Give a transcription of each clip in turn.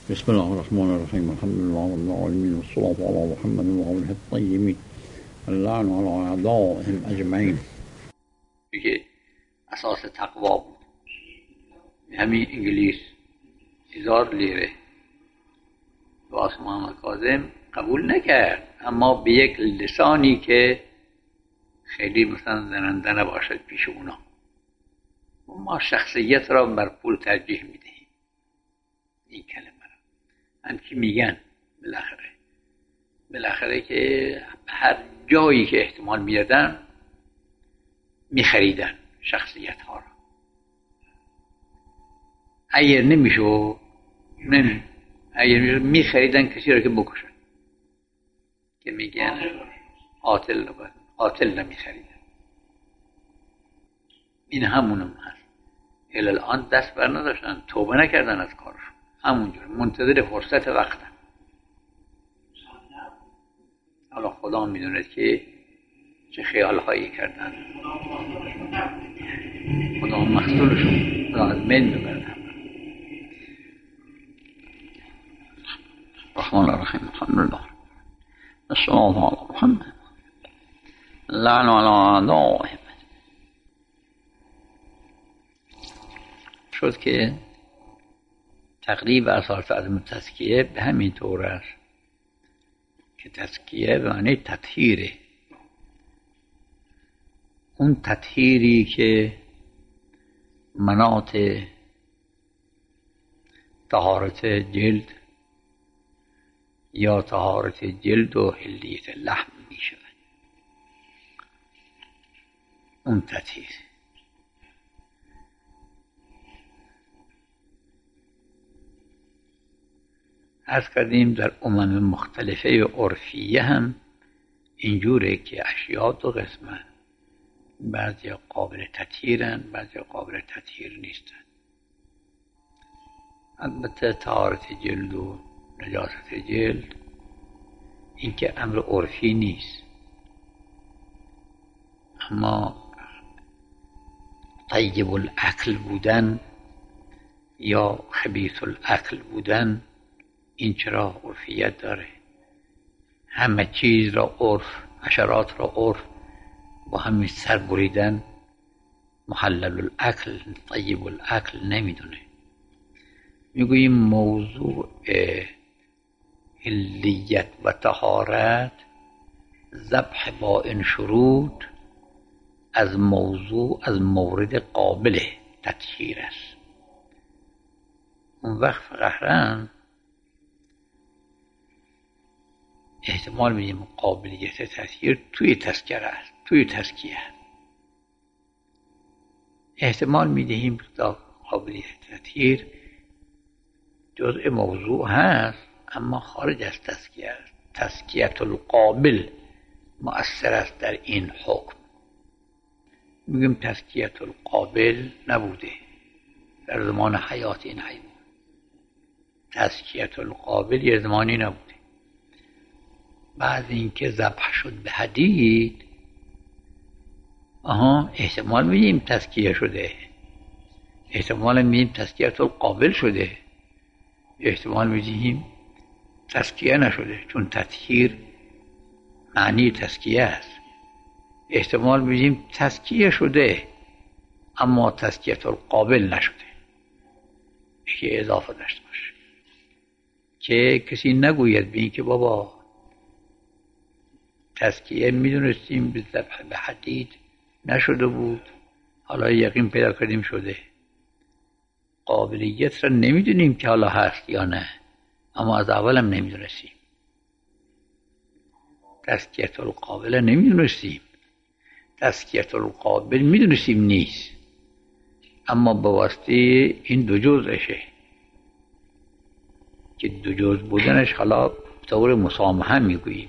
بسم الله الرحمن الرحيم. الحمد لله رب العالمين والصلاة على محمد وآله الطيبين اللعن على أعدائهم أجمعين. که اساس تقوا بود. همین انگلیس 1000 لیره واسه محمد کاظم قبول نکرد، اما به یک لسانی که خیلی مثلا زننده نباشد پیش اونا. ما شخصیت را بر پول ترجیح میدهیم. این کلمه را هم که میگن بالاخره که هر جایی که احتمال میدادن میخریدن شخصیت ها را. اگر نمیشو میخریدن کسی را که بکشن، که میگن قاتل نمیخریدن. این همونم هست. الان دست بر نداشتن، توبه نکردن از کارشون، همونجور منتظر فرصت وقتن. حالا خدا میدونه که چه خیالهایی کردن. خدا محصولشون خدا از من ببرد. الرحمن الرحيم. الحمد لله الصلاة على محمد اللعن على أعدائهم. شد که تقریب اساس عدم تزکیه به همین طور است که تزکیه به معنی تطهیره. اون تطهیری که مناط طهارت جلد یا طهارت جلد و حلیت لحم می شود. اون تطهیر عرض کردیم در امم مختلفه عرفیه هم اینجوره که اشیاء دو قسمن، بعضی قابل تطهیرن، بعضی قابل تطهیر نیستن. البته طهارت جلد و نجاست جلد این که امر عرفی نیست، اما طیب الاکل بودن یا خبیث الاکل بودن این چرا عرفیت داره. همه چیز را عرف، حشرات را عرف با همین سر بریدن محلل الاکل طیب الاکل نمیدونه. میگوییم موضوع حلیت و طهارت ذبح با این شروط از مورد قابل تطهیر است. اون وقت فقط احتمال میدیم قابلیت تطهیر توی تذکره است، توی تزکیه. احتمال میدهیم تا قابلیت تطهیر جزء موضوع هست اما خارج از تزکیه است. تزکیت القابل مؤثر است در این حکم. میگیم تزکیت القابل نبوده در زمان حیات این حیوان. تزکیت القابل یه زمانی نبوده. بعد اینکه ذبح شد به حدید احتمال میدیم تزکیه شده، احتمال میدیم تزکیت القابل شده، احتمال میدیم تزکیه نشده چون تطهیر معنی تزکیه است. احتمال میدیم تزکیه شده اما تزکیت القابل نشده. یکی اضافه داشته باشه که کسی نگوید به این که بابا تزکیه میدونستیم به ذبح به حدید نشده بود، حالا یقین پیدا کردیم شده. قابلیت را نمیدونیم که حالا هست یا نه، اما از اولم نمیدونستیم. تزکیت القابل نمیدونستیم، تزکیت القابل میدونستیم نیست، اما به واسطه این دو جزءشه که دو جزء بودنش حالا طور مسامحه میگوییم.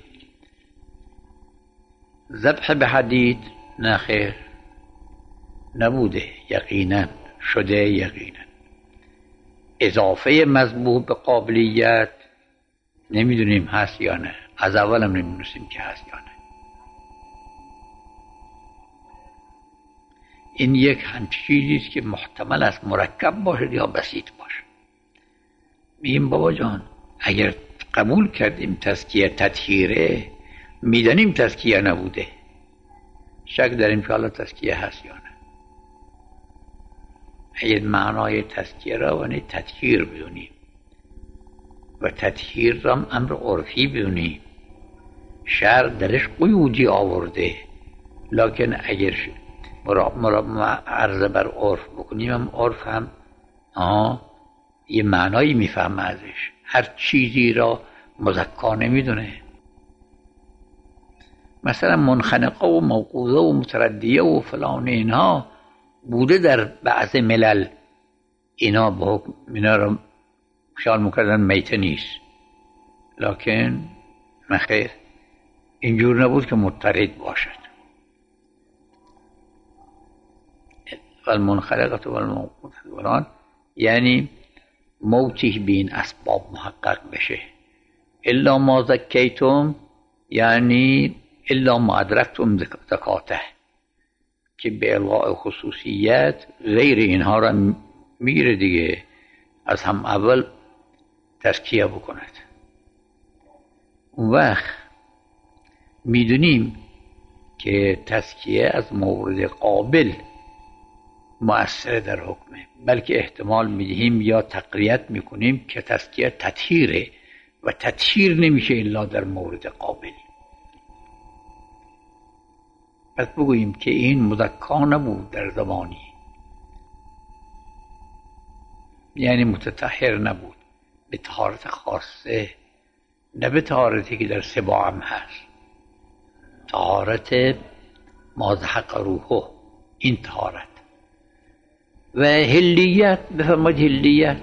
ذبح به حدید نه خیر نبوده، یقینا شده، یقینا. اضافه مذبوح به قابلیت نمیدونیم هست یا نه، از اولم نمیدونستیم که هست یا نه. این یک همچین چیزیست که محتمل است مرکب باشد یا بسیط باشد. میگیم بابا جان اگر قبول کردیم تزکیه تطهیره، میدانیم تزکیه نبوده، شک داریم که حالا تزکیه هست یا نه. اگر معنای تزکیه را یعنی تطهیر بدونیم و تطهیر را امر عرفی بدونیم، شرع درش قیودی آورده، لکن اگر عرض بر عرف بکنیم، هم عرف هم یه معنایی میفهمه ازش، هر چیزی را مزکا نمیدونه. مثلا منخنقه و موقوذه و متردیه و فلان اینها بوده در بعض ملل، اینا به حکم اینا را خیال میکردن میته نیست، لکن نخیر، اینجور نبود که مضطرد باشد. والمنخنقه و الموقوذه یعنی موتی به این اسباب محقق بشه. الا ما زکیتم یعنی الا ما ادرکتم زکاته، که به الغاء خصوصیت غیر اینها را میگیره دیگه، از هم اول تزکیه بکند. اون وقت میدونیم که تزکیه از مورد قابل مؤثر در حکمه، بلکه احتمال میدهیم یا تقویت میکنیم که تزکیه تطهیره و تطهیر نمیشه الا در مورد قابل. پس بگوییم که این مزکا نبود در زمانی، یعنی متطهر نبود به طهارت خاصه، نه به طهارتی که در سباع هم هست، طهارت مازحق روحه، این طهارت. و حلیت، بفرمایید حلیت،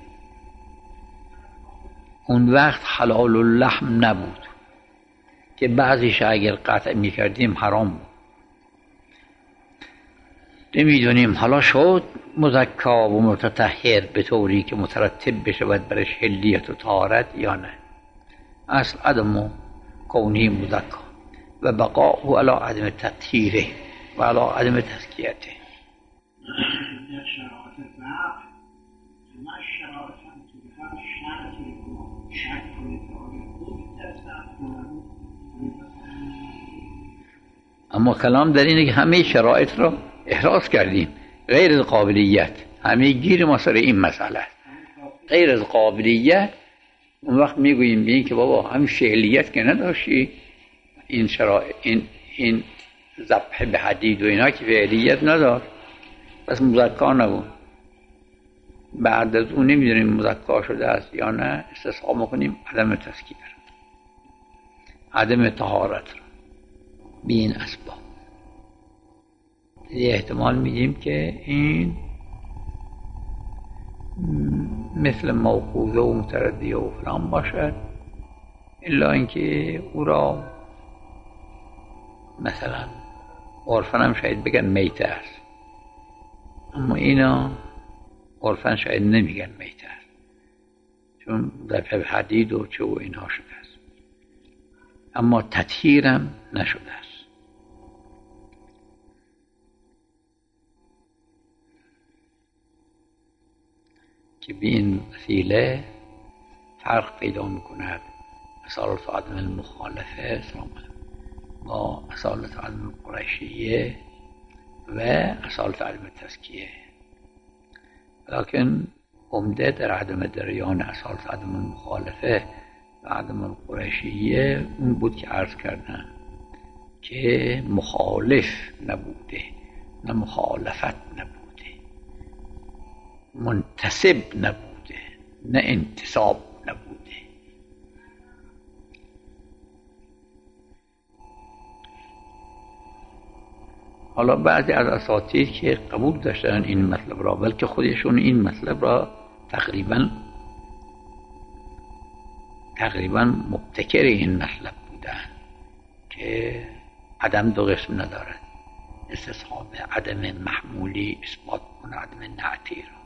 اون وقت حلال اللحم نبود که بعضیش اگر قطع میکردیم حرام بود. نمیدونیم حالا شد مزکا و متطهر به طوری که مترتب بشود برش حلیت و طهارت یا نه. اصل عدم کونی مزکا و بقاء علی عدم تطهیره و علی عدم تزکیته. اما کلام در اینه که همه شرایط را احراز کردیم، غیر از قابلیت، همه گیر ما سر این مسئله غیر از قابلیت. اون وقت میگوییم این که بابا همین فعلیت که نداشتی، این شرایط این ذبح به حدید و اینا که فعلیت نداشت، بس مزکا نبود. بعد از اون نمیدونیم مزکا شده است یا نه، استصحاب میکنیم عدم تزکیه، عدم طهارت را به این اسباب. یه احتمال میدیم که این مثل موقوذه و متردیه و فلان باشد، الا اینکه او را مثلا عرفاً هم شاید بگن میته است، اما اینا عرفاً شاید نمیگن میته است، چون در حدید و چه و اینها شده است، اما تطهیرم نشده است. که به این وسیله فرق پیدا میکند اصالت عدم المخالفه با اصالت عدم القریشیه و اصالت عدم تزکیه، لکن عمده در عدم جریان اصالت عدم المخالفه و عدم القریشیه اون بود که عرض کردم که مخالف نبوده، نه مخالفت نبوده، منتسب نبوده، نه انتساب نبوده. حالا بعضی از اساتید که قبول داشتن این مطلب را، بلکه خودشون این مطلب را تقریبا مبتکر این مطلب بودن که عدم دو قسم ندارد، استصحاب عدم محمولی اثبات کنه عدم نعتی را،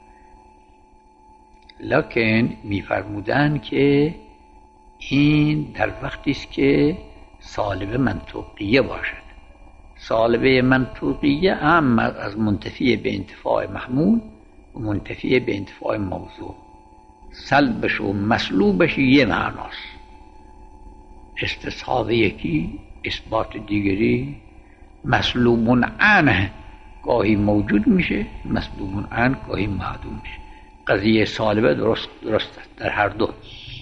لکن میفرمودن که این در وقتی است که سالبه منطوقیه باشد. سالبه منطوقیه هم از منتفی به انتفاع محمول و منتفی به انتفاع موضوع، سلبش و مسلوبش یه معناست. استصحاب یکی، اثبات دیگری. مسلوب عنه گاهی موجود میشه، مسلوب عنه گاهی معدوم میشه. قضیه سالبه درست است در هر دو.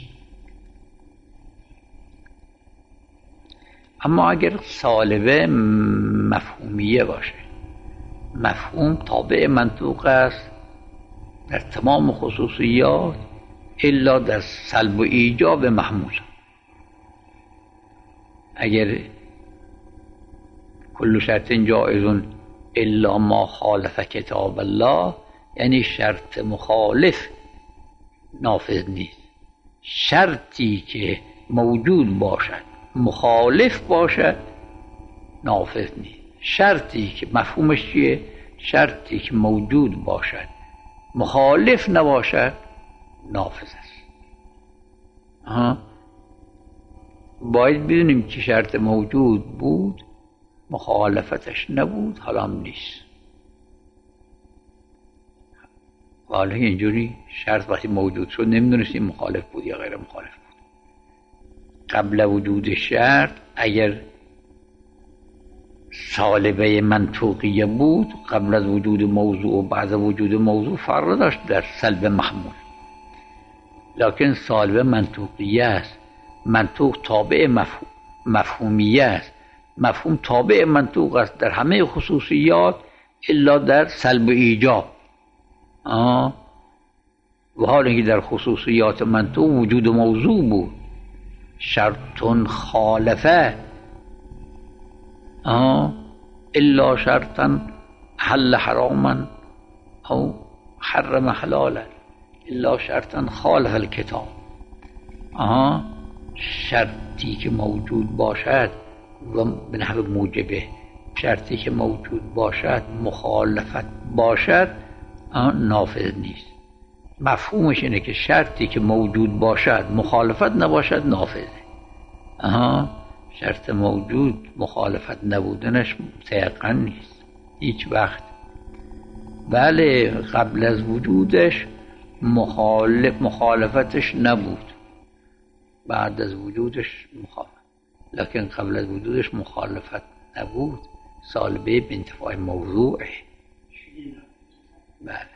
اما اگر سالبه مفهومیه باشه، مفهوم تابع منطوق است در تمام خصوصیات الا در سلب و ایجاب محمول. اگر کل شرط جائز الا ما خالف کتاب الله، یعنی شرط مخالف نافذ نیست. شرطی که موجود باشد مخالف باشد نافذ نیست. شرطی که مفهومش چیه؟ شرطی که موجود باشد مخالف نباشد نافذ است. باید بدونیم که شرط موجود بود، مخالفتش نبود، حالا هم نیست. حالا اینجوری شرط وقتی موجود شد نمیدونستیم مخالف بود یا غیر مخالف بود. قبل وجود شرط اگر سالبه منطوقیه بود، قبل از وجود موضوع و بعد از وجود موضوع فرق داشت در سلب محمول. لکن سالبه منطوقیه است، منطوق تابع مفهومیه است. مفهوم تابع منطوق است در همه خصوصیات الا در سلب و ایجاب. و حالا که در خصوصیات منطوق وجود موضوع بود، شرط خالفه الا شرطا حل حراما او حرم حلالا الا شرطا خالف الکتاب. شرطی که موجود باشد و به نحو موجبه، شرطی که موجود باشد مخالفت باشد نافذ نیست. مفهومش اینه که شرطی که موجود باشد مخالفت نباشد نافذه. شرط موجود مخالفت نبودنش متيقن نیست هیچ وقت. بله قبل از وجودش مخالفتش نبود، بعد از وجودش مخالفت، لکن قبل از وجودش مخالفت نبود. سالبه به انتفاع موضوعه. بله.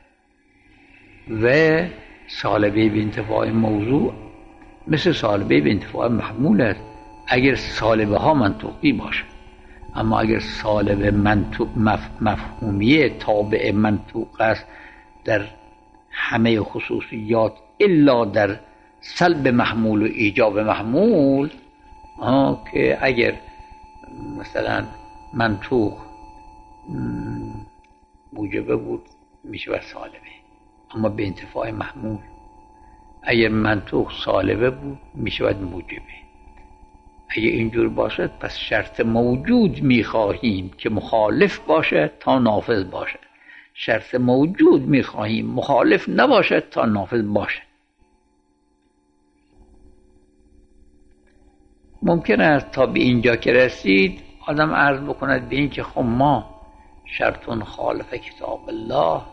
و سالبه به انتفاع موضوع مثل سالبه به انتفاع محمول است اگر سالبه ها منطوقی باشه. اما اگر سالبه مفهومیه تابع منطوق است در همه خصوصیات الا در سلب محمول و ایجاب محمول، که اگر مثلا منطوق موجبه بود میشه بر سالبه اما به انتفاع محمول. اگر منطوق سالبه بود میشه باید موجبه. اگر اینجور باشد پس شرط موجود میخواهیم که مخالف باشد تا نافذ باشد، شرط موجود میخواهیم مخالف نباشد تا نافذ باشد. ممکن است تا به اینجا که رسید آدم عرض بکند به این که خب ما شرط خالف کتاب الله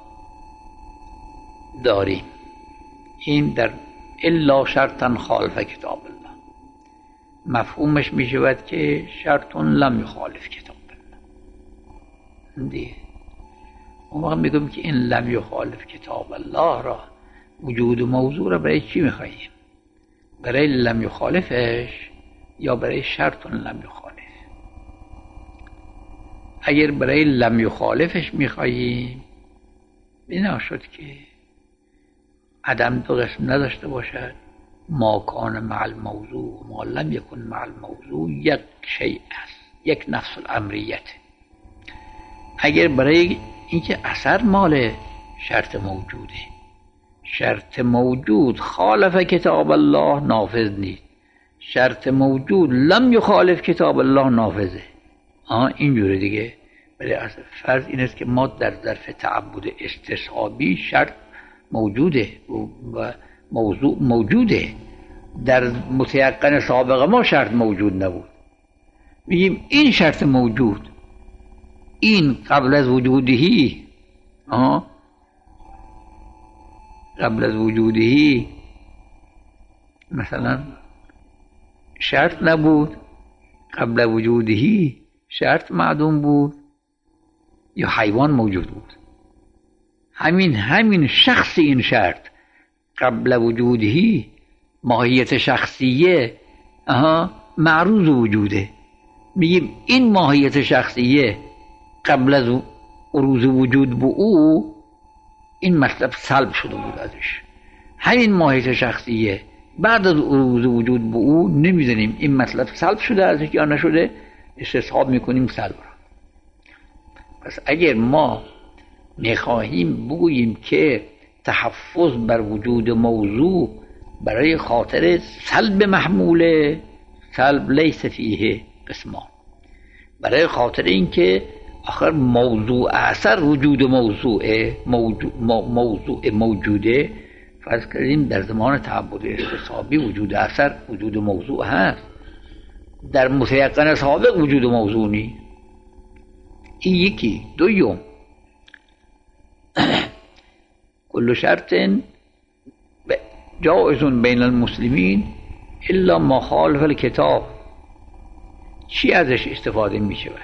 داریم. این در الا شرطا خالف کتاب الله مفهومش می شود که شرط لم یخالف کتاب الله. دیگه اون وقت میگم که این لم یخالف کتاب الله را، وجود موضوع را برای چی میخواییم؟ برای لم یخالفش یا برای شرط لم یخالف؟ اگر برای لم یخالفش میخواییم بنا شد که عدم دو قسم نداشته باشد، ما کان مع الموضوع ما لم یکن مع الموضوع یک شیء است، یک نفس الامریت. اگر برای اینکه اثر مال شرط موجوده، شرط موجود خالف کتاب الله نافذ نیست، شرط موجود لم یخالف کتاب الله نافذه. اینجوره دیگه. ولی اصل فرض این است که ما در ظرف تعبد استصحابی شرط موجوده و موضوع موجوده، در متيقن سابقه ما شرط موجود نبود. میگیم این شرط موجود، این قبل از وجودهی قبل از وجودهی مثلا شرط نبود، قبل وجودهی شرط معدوم بود، یا حیوان موجود بود. همین شخص این شرط قبل وجودهی ماهیت شخصیه معروض وجوده. میگیم این ماهیت شخصیه قبل از عروض وجود به او این مطلب سلب شده بود ازش. همین ماهیت شخصیه بعد از عروض وجود به او نمیدونیم این مطلب سلب شده ازش یا نشده، استصحاب میکنیم سلب را. پس اگر ما میخواهیم بگوییم که تحفظ بر وجود موضوع برای خاطر سلب محموله، سلب لیس فیه قسمان، برای خاطر اینکه آخر موضوع اثر وجود موضوع موجوده، فرض کردیم در زمان تعبد استصحابی وجود اثر وجود موضوع هست، در متیقن سابق وجود موضوع نیست. این یکی. دوم کل شرط جائز بین المسلمین الا ما خالف الکتاب. چی ازش استفاده می شود؟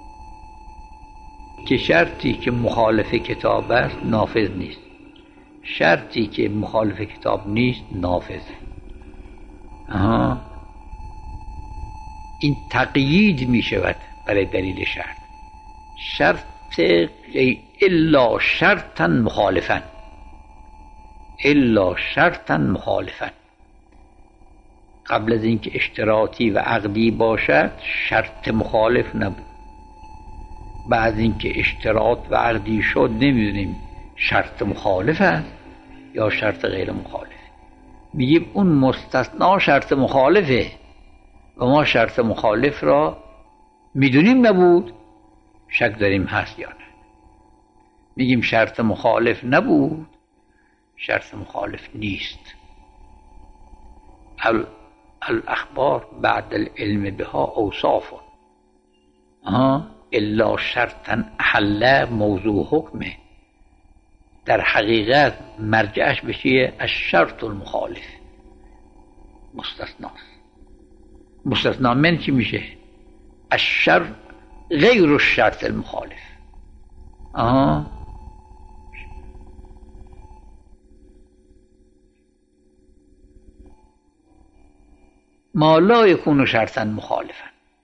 که شرطی که مخالف کتاب است نافذ نیست، شرطی که مخالف کتاب نیست نافذه. این تقیید می شود برای دلیل شرط. شرط الا شرطا مخالفا، الا شرطا مخالفا. قبل از اینکه اشتراطی و عقدی باشد شرط مخالف نبود، بعد اینکه اشتراط و عقدی شد نمیدونیم شرط مخالف است یا شرط غیر مخالف. میگیم اون مستثنا شرط مخالفه و ما شرط مخالف را میدونیم نبود، شک داریم هست یا نه. میگیم شرط مخالف نبود، شرط مخالف نیست. الاخبار بعد العلم بها اوصاف الا شرطا احل موضوع حکمه. در حقیقت مرجعش بشه الشرط المخالف، مستثناست. مستثنا من چی میشه؟ الشرط غیر الشرط المخالف. ما لا یکون شرطا مخالفا.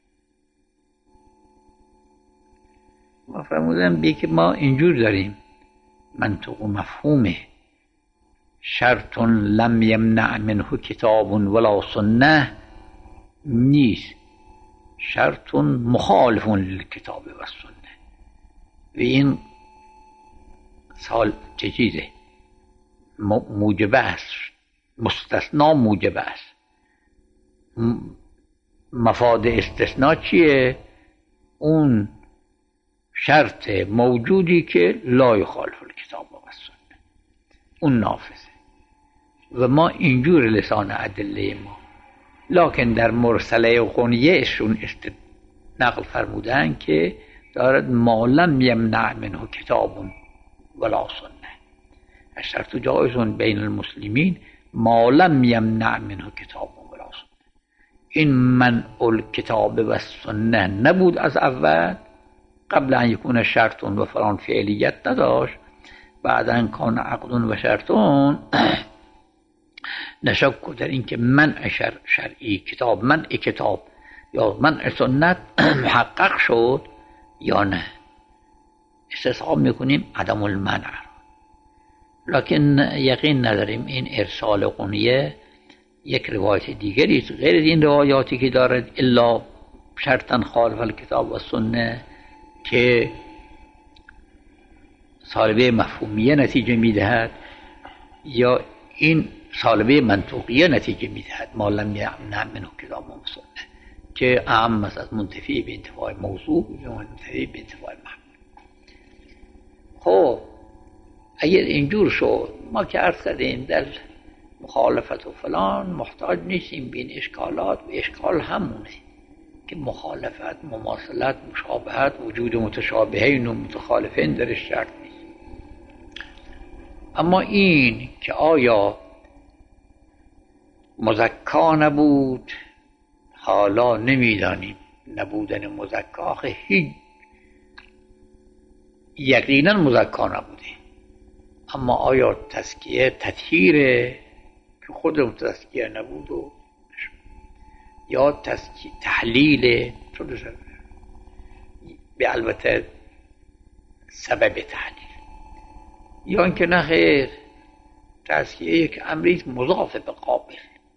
ما فرمودن بی که ما اینجور داریم منطق و مفهومه شرط لم یمنع منه کتاب ولا سنه نیست، شرط مخالف للکتاب و سنه. و این سال چه چیزه؟ موجبه است، مستثنا موجبه است. مفاد استثناء چیه؟ اون شرط موجودی که لا یخالف الکتاب و سنه، اون نافذه. و ما اینجور لسان ادله ما، لکن در مرسله غنیهشون نقل فرمودن که دارد ما لم یمنع منه کتاب ولا سنه. الشرط جائز بین المسلمین ما لم یمنع منه کتاب ولا سنه. این منع الکتاب و سنه نبود از اول، قبل ان یکون شرطون و فلان فعلیت نداشت، بعدن کان عقدون و شرطون. نشک در این که منع شرعی کتاب، منع کتاب یا منع سنت محقق شد یا نه. استصحاب میکنیم عدم المنع، لکن یقین نداریم این ارسال قنیه یک روایت دیگری غیر این روایاتی که دارد الا شرطا خالف الکتاب و سنه که سالبه مفهومیه نتیجه میدهد یا این سالبه منطقیه نتیجه میدهد. ما لم یمنع منه کتاب و سنه که اهم از منتفی به انتفاع موضوع یا منتفی به انتفاع محمول. خب اگر اینجور شد، ما که عرض کردیم در مخالفت و فلان محتاج نیستیم به این اشکالات، و اشکال همونه که مخالفت، مماثلت، مشابهت، وجود متشابهین و متخالفین درش شرط نیست. اما این که آیا مزکا نبود، حالا نمیدانیم نبودن مزکا هیچ یقینا مزکا نبوده، اما آیا تزکیه تطهیره که خود تزکیه نبود و یا تزکیه تحلیل به البته سبب تحلیل، یا اینکه نه خیر تزکیه یک امری مضاف به قابل،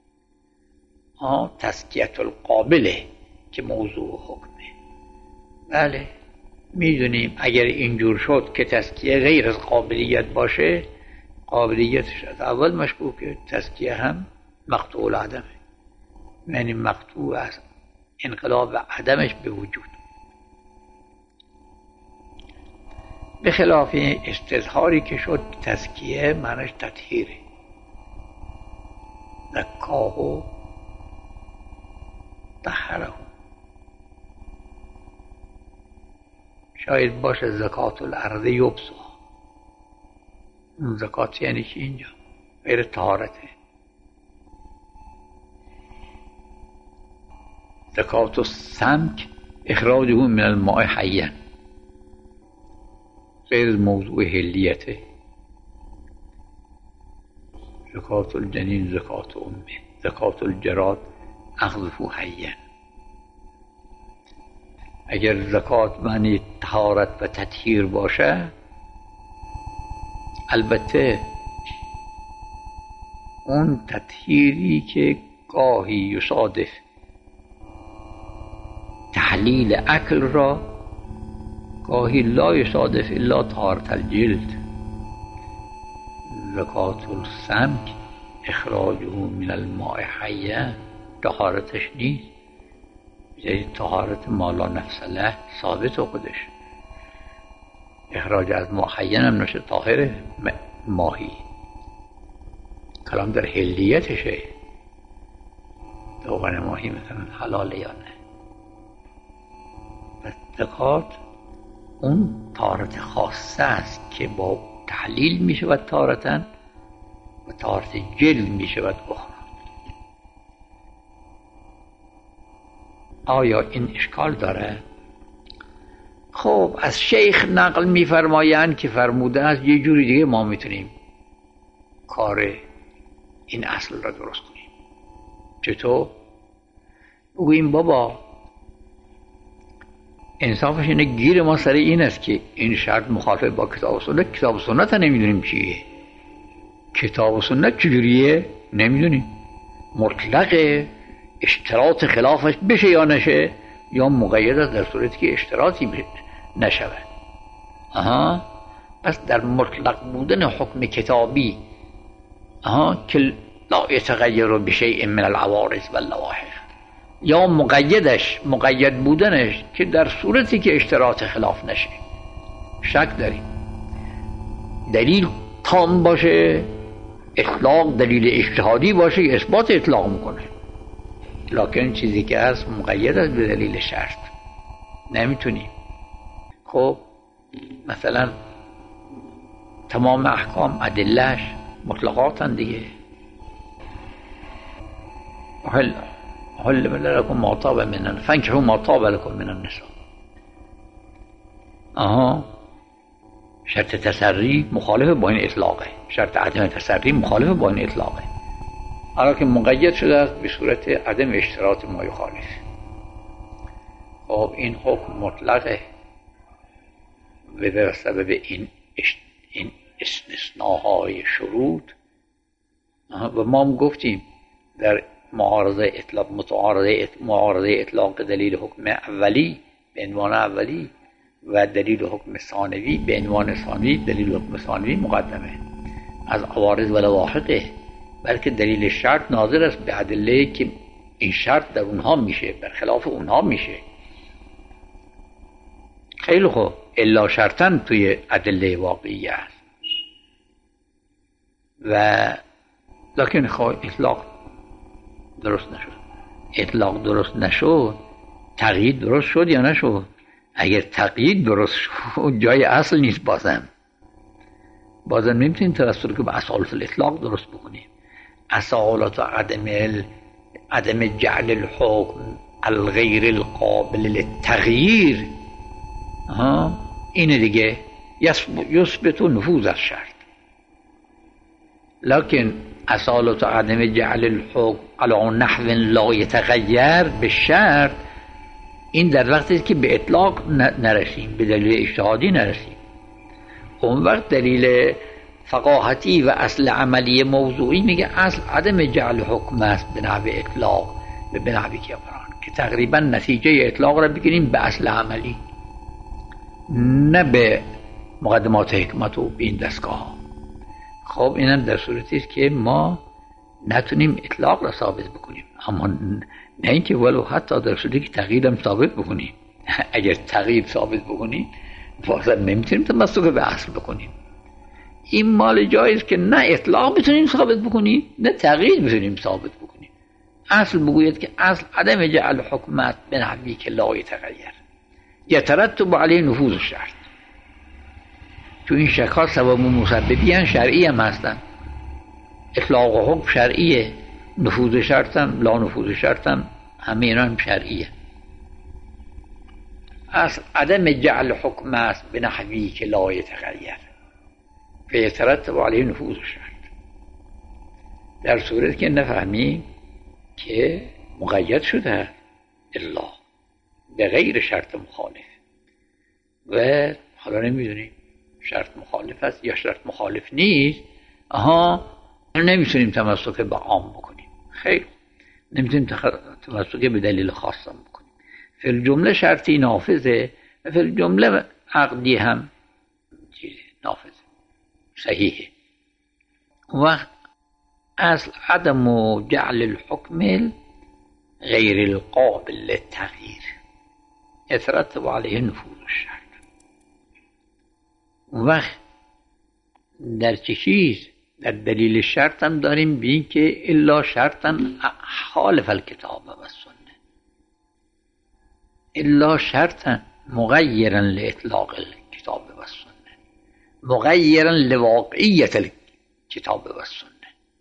تزکیت القابله که موضوع حکمه. بله میدونیم اگر اینجور شد که تزکیه غیر از قابلیت باشه، قابلیتش از اول مشکوکه، تزکیه هم مقطوع العدمه، یعنی مقطوع از انقلاب عدمش به وجود. به خلاف استظهاری که شد تزکیه معنیش تطهیره، زکاه طهره، شاید باشه زکات الارض یبسها، اون زکات یعنی چی اینجا؟ غیر طهارته. زکات السمک اخراجه من الماء حیا، غیر موضوع حلیته. زکات الجنین زکات امه، زکات الجراد اخذفو حیا. اگر زکات معنی طهارت و تطهیر باشه، البته اون تطهیری که گاهی یصادف تحلیل عقل را، گاهی لا یصادف الا طهارت الجلد. زکات السمک اخراجه من الماء حیا، طهارتش نیست، یعنی طهارت مالا نفس له ثابت خودش. اخراج از ماء حیا هم نشه طاهر ماهی، کلام در حلیتشه، دوغن ماهی مثلا حلاله یا نه. پس زکات اون طهارت خاصه است که با تحلیل می شود طهارتن و طهارت جلد می شود اخرى. آیا این اشکال داره؟ خب از شیخ نقل می‌فرمایند که فرموده است یه جوری دیگه ما میتونیم کار این اصل را درست کنیم. چطور؟ بگوییم بابا انصافش اینه، گیر ما سر این است که این شرط مخالف با کتاب و سنت. کتاب و سنت نمیدونیم چیه، کتاب و سنت چجوریه نمیدونیم، مطلق اشتراط خلافش بشه یا نشه، یا مقید است در صورتی که اشتراطی نشود. پس در مطلق بودن حکم کتابی که لا یتغیر بشیء من العوارض واللواحق، یا مقید بودنش که در صورتی که اشتراط خلاف نشه، شک داریم. دلیل تام باشه، اطلاق دلیل اجتهادی باشه، اثبات اطلاق میکنه، لکن چیزی که هست مقید است به دلیل شرط، نمیتونیم. خب مثلا تمام احکام ادلهش مطلقاتن دیگه. حل لكم ما طاب من فانكحوا ما طاب لكم من النساء. شرط تسری مخالف با این اطلاقه، شرط عدم تسری مخالف با این اطلاقه، حالا که مقید شده است به صورت عدم اشتراط ما یخالف. خب این حکم مطلقه و به سبب این استثناهای شروط. و ما هم گفتیم در معارضه اطلاق دلیل حکم اولی به عنوان اولی و دلیل حکم ثانوی به عنوان ثانوی، دلیل حکم ثانوی مقدمه از عوارض و لواحقه، بلکه دلیل شرط ناظر است به ادله که این شرط در اونها میشه، برخلاف اونها میشه. خیلی خوب، الا شرطن توی ادله واقعی است و لکن خب اطلاق درست نشد. اطلاق درست نشد، تقیید درست شد یا نشد؟ اگر تقیید درست شد جای اصل نیست، بازم نمیتونیم توسط که به اصالت الاطلاق درست بکنیم. اصالت عدم جعل الحکم الغیر القابل للتغییر، اینه دیگه، یثبت نفوذ الشرط. لكن اصالت عدم جعل الحکم على نحو لا يتغیر بالشرط، این در وقتی که به اطلاق نرسیم، به دلیل اجتهادی نرسیم. اون وقت دلیل فقاهتی و اصل عملی موضوعی میگه اصل عدم جعل حکم است به نحو اطلاق به نحوی که که تقریبا نتیجه اطلاق را بگیریم به اصل عملی، نه به مقدمات حکمت و به این دستگاه. خب اینم در صورتی است که ما نتونیم اطلاق را ثابت بکنیم، اما نه اینکه ولو حتی در صورتی که تغییرم ثابت بکنیم. اگر تغییر ثابت بکنیم واضح نمیتونیم تمسک به اصل بکنیم. این مال جایز که نه اطلاق بتونیم ثابت بکنیم نه تغییر بتونیم ثابت بکنیم. اصل بگوید که اصل عدم جعل حکمت به نحوی که لا یتغیر یترتب علیه نفوذ الشرط. تو این شک ها سبب و مسببی هستند، شرعی هم هستن. اطلاق و حکم شرعیه، نفوذ شرط هم لا نفوذ شرط هم همه اینا هم شرعیه. اصل عدم جعل حکم است به نحوی که لا یتغیر و یترتب علیه نفوذ الشرط. در صورت که نفهمیم که مقید شده الا به غیر شرط مخالف و حالا نمیدونیم شرط مخالف است یا شرط مخالف نیست، نمیتونیم تمسک به عام بکنیم. خیر، نمیتونیم تمسک به دلیل خاص بکنیم. فی الجمله شرطی نافذه و فی الجمله عقدی هم نافذه، صحیحه. وقت اصل عدم جعل الحکم غیر القابل للتغییر يترتب علیه نفوذ الشرط. وقت در چه چیز؟ در دلیل شرط هم داریم بین که الا شرطا خالف الکتاب و السنه، الا شرطا مغیرا لاطلاق الکتاب و السنه، مغیرا لواقعیت الکتاب و السنه.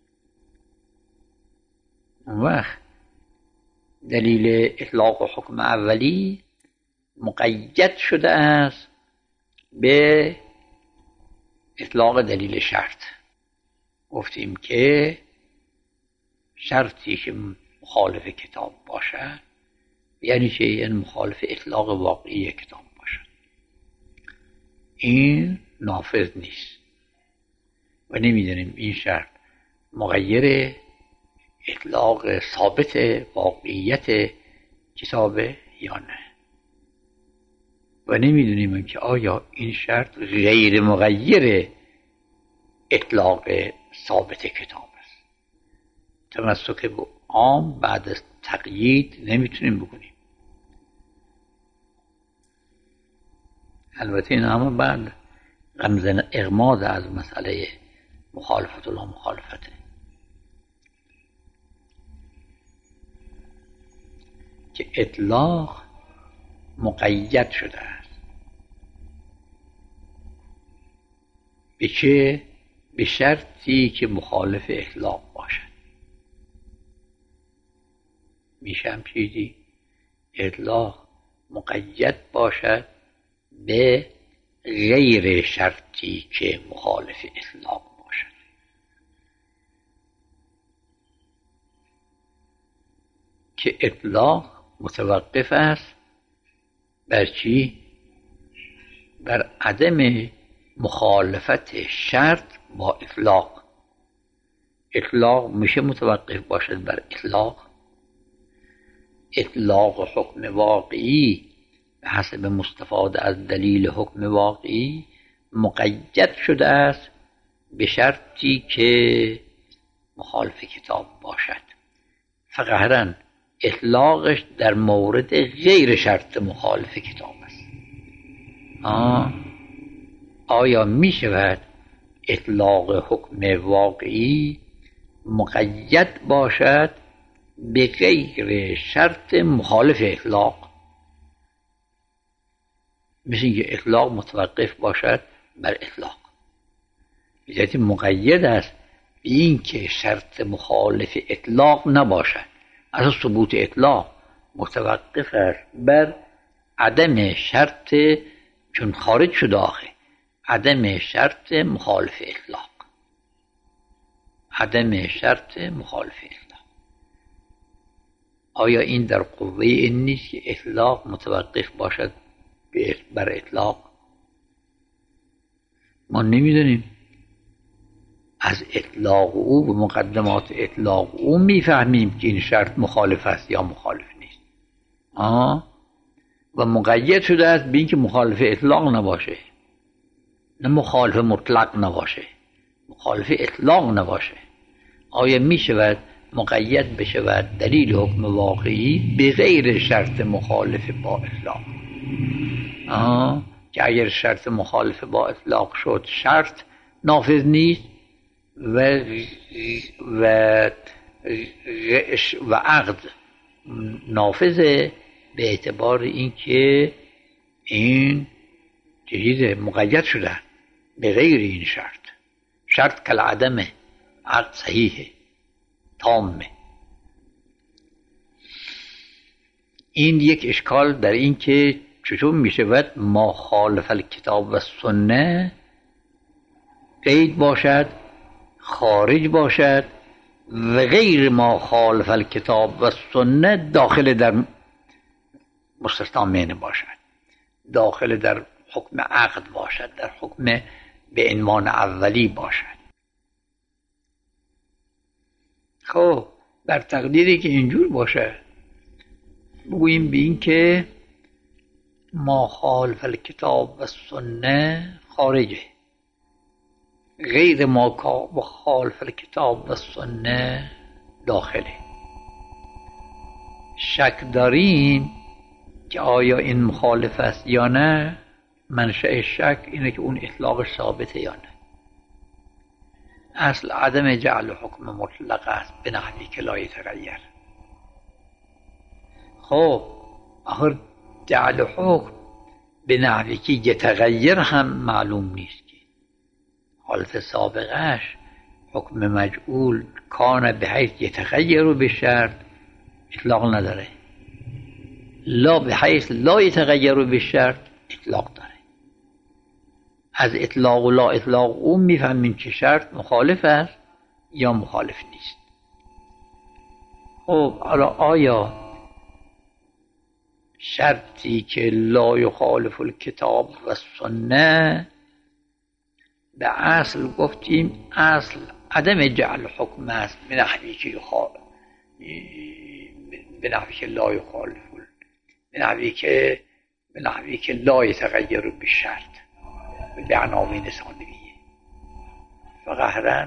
وقت دلیل اطلاق و حکم اولی مقید شده است به اطلاق دلیل شرط. گفتیم که شرطی که مخالف کتاب باشد یعنی چه؟ یعنی مخالف اطلاق واقعی کتاب باشد، این نافذ نیست و نمیدونیم این شرط مغیر اطلاق ثابت واقعیت کتاب یا نه، و نمیدونیم که آیا این شرط غیر مغیر اطلاق ثابت کتاب است. تمسک به عام بعد از تقیید نمیتونیم بکنیم. البته این همه بعد رمز اغماض از مسئله مخالفت و لا مخالفته که اطلاق مقید شده است به چه؟ به شرطی که مخالف اطلاق باشد. میشه هم چیزی اطلاق مقید باشد به غیر شرطی که مخالف اطلاق باشد. که اطلاق متوقف است بر چی؟ بر عدم مخالفت شرط با اطلاق. اطلاق میشه متوقف باشد بر اطلاق. اطلاق حکم واقعی به حسب مستفاده از دلیل حکم واقعی مقید شده است به شرطی که مخالف کتاب باشد. فقط اطلاقش در مورد غیر شرط مخالف کتاب است. آیا می شود اطلاق حکم واقعی مقید باشد به غیر شرط مخالف اطلاق؟ مثل اینکه اطلاق متوقف باشد بر اطلاق، بذاتی مقید است این که شرط مخالف اطلاق نباشد. از ثبوت اطلاق متوقف است بر عدم شرط، چون خارج شده آخه، عدم شرط مخالف اطلاق، عدم شرط مخالف اطلاق. آیا این در قوه این نیست که اطلاق متوقف باشد بر اطلاق؟ ما نمیدونیم. از اطلاق او و مقدمات اطلاق او میفهمیم که این شرط مخالف است یا مخالف نیست. و مقید شده است به اینکه مخالف اطلاق نباشه، نه مخالف مطلق نباشه، مخالف اطلاق نباشه. آیا می شود مقید بشود دلیل حکم واقعی به غیر شرط مخالف با اطلاق؟ که اگر شرط مخالف با اطلاق شد شرط نافذ نیست و عقد نافذه، به اعتبار اینکه این چیز مقید شده به غیر این شرط کل عدمه، عقد صحیحه تامه. این یک اشکال در این که چطور می شود ما خالف الکتاب و سنه قید باشد، خارج باشد، و غیر ما خالف الکتاب و سنه داخل در مستثنا منه باشد، داخل در حکم عقد باشد، در حکم به عنوان اولی باشد. خب بر تقدیری که اینجور باشه بگوییم به این که ما خالف الکتاب و سنه خارجه، غیر ما خالف الکتاب و سنه داخله. شک داریم که آیا این مخالف است یا نه. منشأ شک اینه که اون اطلاقش ثابته یا نه. اصل عدم جعل حکم مطلق است به نحوی که لا یتغیر. خب آخر جعل حکم به نحوی که یتغیر هم معلوم نیست که حالت سابقش حکم مجعول کان به حیث یتغیر به شرط اطلاق نداره، لا به حیث لا یتغیر به شرط اطلاق داره. از اطلاق و لا اطلاق اون میفهمیم که شرط مخالف است یا مخالف نیست. خب آیا شرطی که لا یخالف الکتاب و سنه به اصل گفتیم اصل عدم جعل حکم است به نحوی که لا یخالف، به نحوی که لا یتغیر به شرط به عناوین ثانویه فقهرا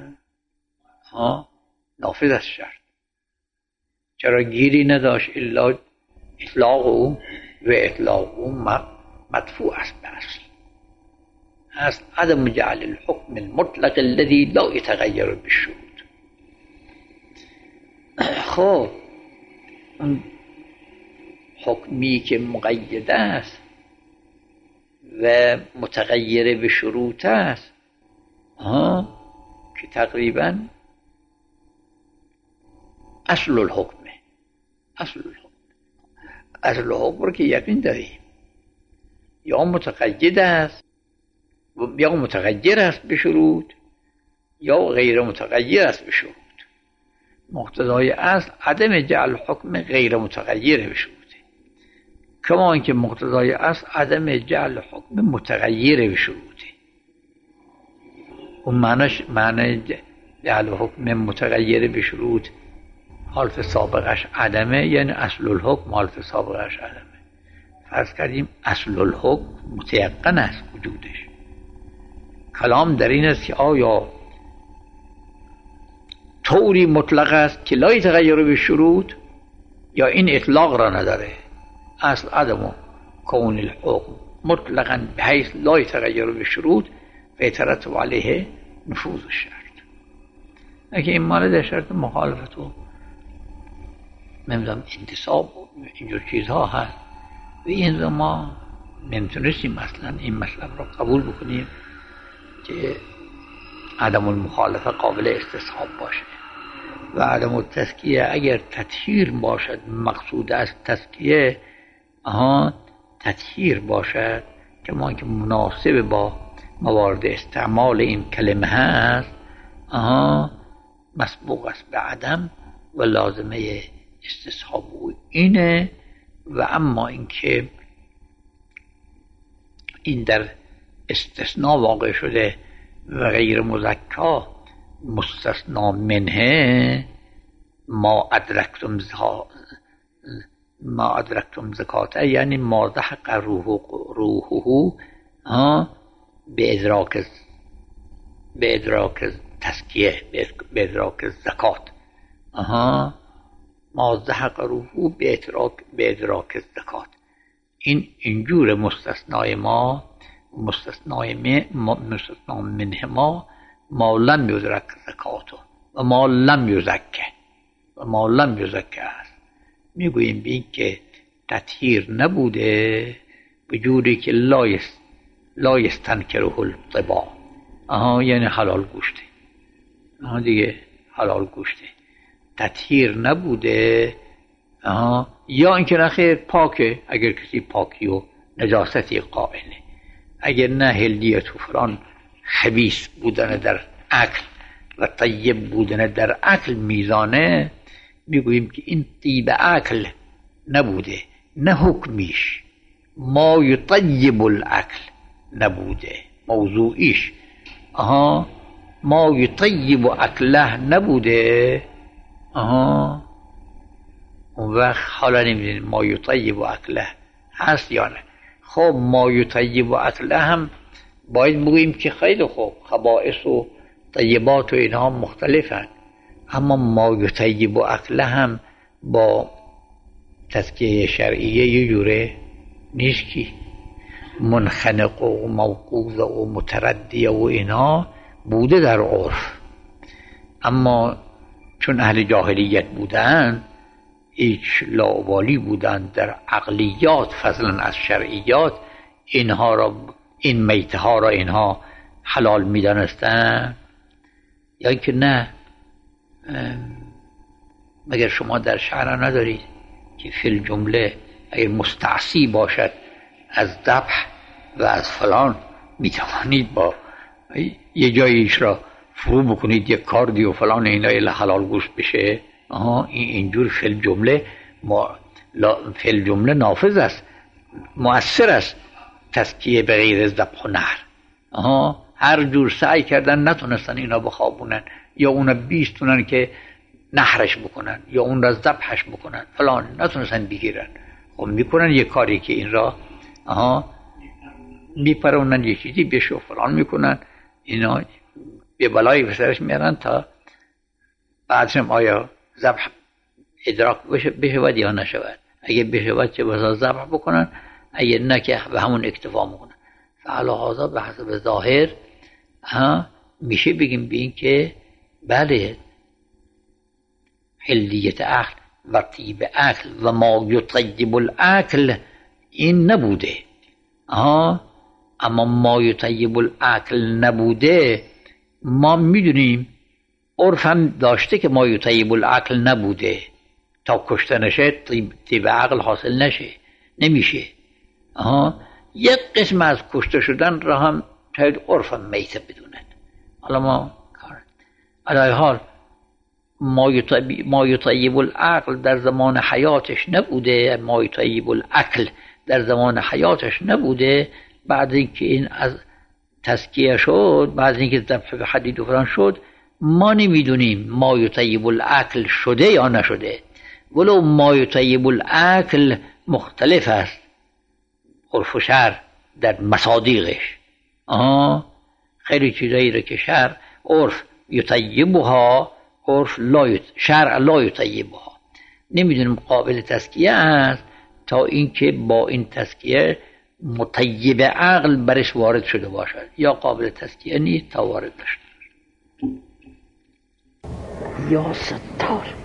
نافذ از شرط. چرا گیری نداشت الا اطلاق او و اطلاق او مدفوع است به اصل عدم جعل الحكم المطلق الذي لا يتغير بالشروط. خب اون حکمی که مقید است و متغیر به شروط است که تقریبا اصل الحکم رو که یقین داریم یا متقید است یا متغیر است به شروط یا غیر متغیر است به شروط. مقتضای اصل عدم جعل حکم غیر متغیر به شروط، کما اینکه مقتضای اصل عدم جعل حکم متغیر به شروط. اون معنی جعل حکم متغیر به شروط حالت سابقش عدمه، یعنی اصل الحکم حالت سابقش عدمه. فرض کردیم اصل الحکم متیقن است وجودش. کلام در این است که آیا طوری مطلق است که لا یتغیر به شروط یا این اطلاق را نداره. اصل عدم کون الحکم مطلقا بحیث لا یتغیر به شروط فیترتب علیه نفوذ الشرط. اگه این مال در شرط مخالفت و نمیدونم انتصاب و اینجور چیزها هست و این ما نمیتونستیم مثلا این مطلب را قبول بکنیم که عدم المخالفه قابل استصحاب باشه و عدم التزکیه اگر تطهیر باشد، مقصود از تزکیه تطهیر باشد که ما که مناسب با موارد استعمال این کلمه هست مسبوق است به عدم و لازمه استصحاب اینه. و اما اینکه این در استثناء واقع شده و غیر مزکا مستثنا منه ما ادرکتم زکاته، یعنی ما ضحق روحه به ادراک تزکیه، به ادراک زکات. ما ضحق روحه به ادراک زکات. این اینجور مستثنای ما، مستثنا منه ما لم یدرک زکاتو و ما لم یزکه است. میگوییم به این که تطهیر نبوده وجودی که لا یستنکره الطباع، یعنی حلال گوشته، دیگه حلال گوشته تطهیر نبوده. یا اینکه نخیر پاکه، اگر کسی پاکی و نجاستی قائله، اگر نه هلیت و فلان خبیث بودن در عقل و طیب بودن در عقل میزانه، میگوییم که این طیب عقل نبوده، نه حکمیش ما یطیب العقل نبوده، موضوعیش ما یطیب عقله نبوده. اون وقت حالا نمیدونیم ما یطیب عقله هست یا نه. خب ما یطیب عقله هم باید بگوییم که خیلی خوب خبائث و طیبات و اینها مختلفن، اما ما یطیب عقله هم با تزکیه شرعیه یه جوره نیست که منخنق و موقوذ و متردیه و اینها بوده در عرف، اما چون اهل جاهلیت بودن هیچ لاابالی بودن در عقلیات فضلا از شرعیات، اینها را، این میته ها را اینها حلال میدانستن. یا اینکه نه، مگر شما در شعر ندارید که فی الجمله اگر مستعصی باشد از ذبح و از فلان میتوانید با یه جاییش را فرو بکنید، یک کاردی و فلان اینا حلال گوشت بشه. اینجور فی الجمله نافذ است، مؤثر است تزکیه به غیر ذبح و نحر. هر جور سعی کردن نتونستن اینا بخوابونن، یا اونا بیستونن که نحرش بکنن یا اون را ذبحش بکنن فلان، نتونستن بگیرن. خب میکنن یه کاری که این را میپرونن، یه چیزی بشه و فلان میکنن، اینا به بلایی به سرش میارن تا بعدش آیا ذبح ادراک بشود یا نشود. اگه بشود چه بسا ذبح بکنن، اگه نه که به همون اکتفا میکنن. فعلا هذا به حسب ظاهر میشه بگیم به این که بله حلیت عقل و طیب عقل و ما یطیب العقل این نبوده. اما ما یطیب العقل نبوده، ما میدونیم عرف هم داشته که ما یطیب العقل نبوده، تا کشته نشه طیب عقل حاصل نمیشه. یک قسم از کشته شدن را هم شاید عرف هم میته بدوند. حالا ما علی حال ما یطیب العقل در زمان حیاتش نبوده، ما یطیب العقل در زمان حیاتش نبوده. بعد اینکه این از تزکیه شد، بعد اینکه ذبح به حدید و فلان شد، ما نمیدونیم ما یطیب العقل شده یا نشده، ولو ما یطیب العقل مختلف است عرف و شرع در مصادیقش. خیلی چیزایی رو که شرع عرف یطیبها، عرف شرع لا یطیبها، نمیدونیم قابل تزکیه است تا اینکه با این تزکیه مطیب عقل برش وارد شده باشد، یا قابل تزکیه نیست تا وارد نشده. یا ستار